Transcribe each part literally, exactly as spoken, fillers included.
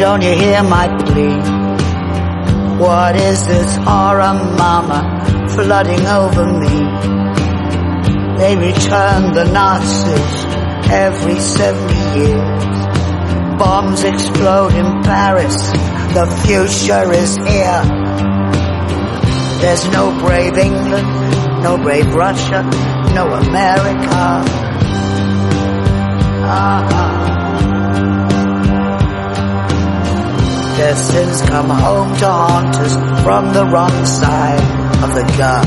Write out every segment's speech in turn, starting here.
don't you hear my plea? What is this horror, mama, flooding over me? They return the Nazis every seventy years. Bombs explode in Paris, the future is here. There's no brave England, no brave Russia, no America. Ah. Their sins come home to haunt us from the wrong side of the gun.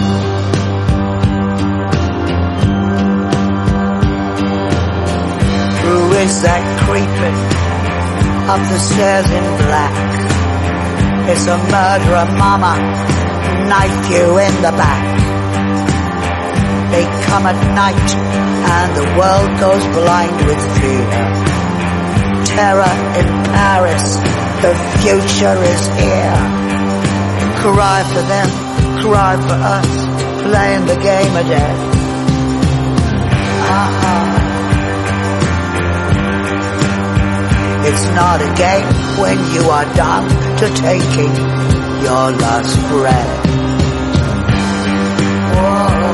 Who is that creeping up the stairs in black? It's a murderer, mama, knife you in the back. They come at night and the world goes blind with fear. Terror in Paris, the future is here. Cry for them, cry for us, playing the game of death. Uh-uh. It's not a game when you are done to taking your last breath. Whoa.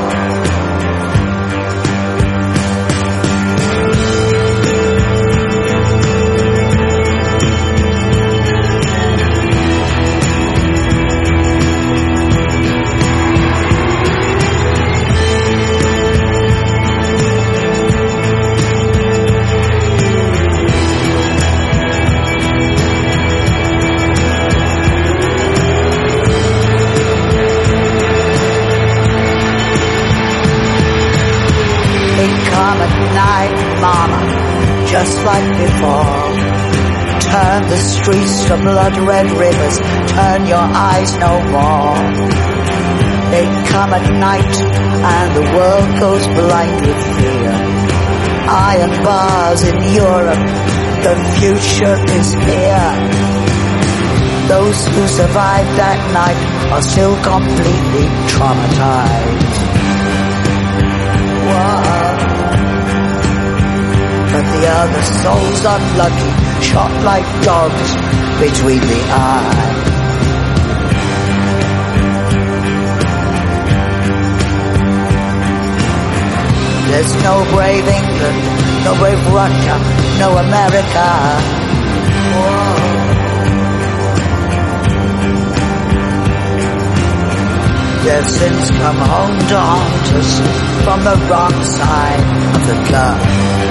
Come at night, mama, just like before. Turn the streets to blood-red rivers, turn your eyes no more. They come at night and the world goes blind with fear. Iron bars in Europe, the future is here. Those who survived that night are still completely traumatized. Whoa. But the other souls unlucky, shot like dogs between the eyes. There's no brave England, no brave Russia, no America. Whoa. Their sins come home to haunt us from the wrong side of the gun.